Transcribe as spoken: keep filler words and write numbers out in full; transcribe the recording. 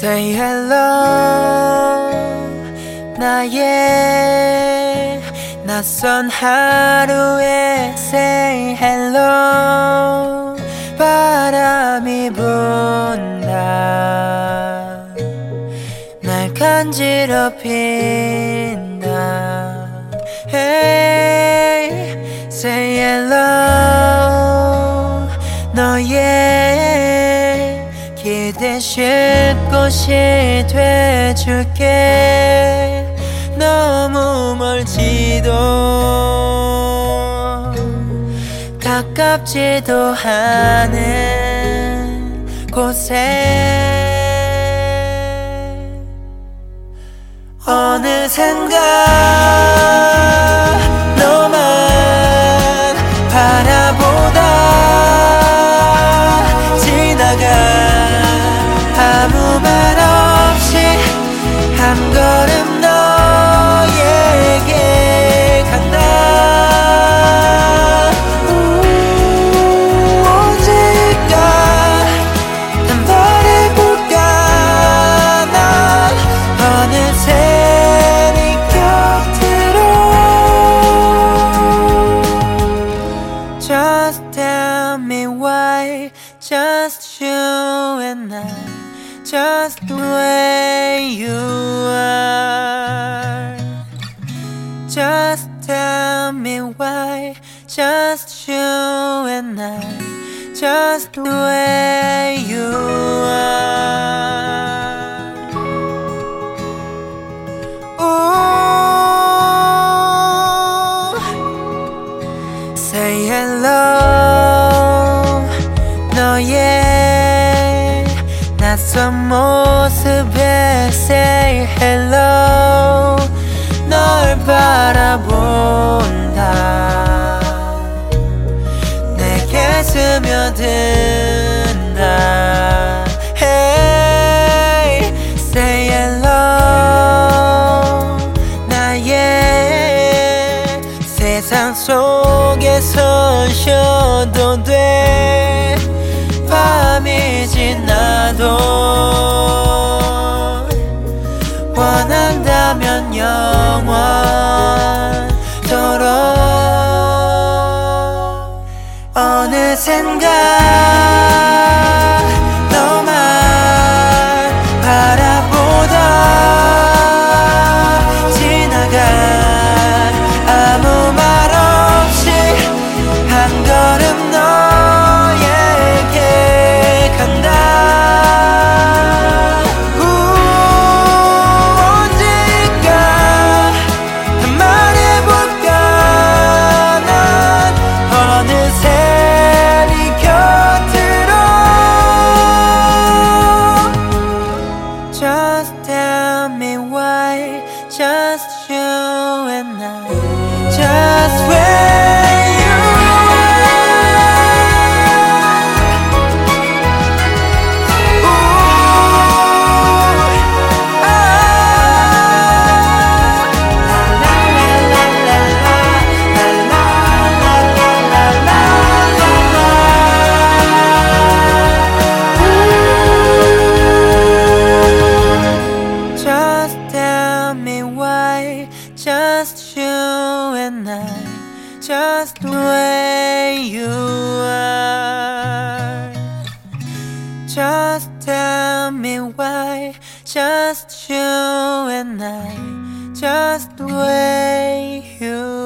Say hello 나의 낯선 하루에 Say hello 바람이 분다 날 간지럽힌다 Hey Say hello 너의 기대 쉴 곳이 돼줄게 너무 멀지도 가깝지도 않은 곳에 어느샌가 너만 바라보다 지나가 아무 말 없이 한 걸음 너에게 간다 우, 언제일까 난 말해볼까 난 어느새 네 곁으로 Just tell me why Just you and I Just the way you are Just tell me why Just you and I Just the way you are Ooh, say hello 너의 낯선 모습에 Say hello 널 바라본다 내게 스며든다 Hey Say hello 나의 세상 속에서 쉬어도 돼 밤이 지나도 원한다면 영원토록 어느샌가 너만 바라보다 지나가 아무 말 없이 한 걸음 너에게 간다 우, 언제일까 난 말해볼까 난 어느새 네 곁으로 Just tell me why Just you and I Just where you Just tell me why Just you and I Just the way you are Just tell me why Just you and I Just the way you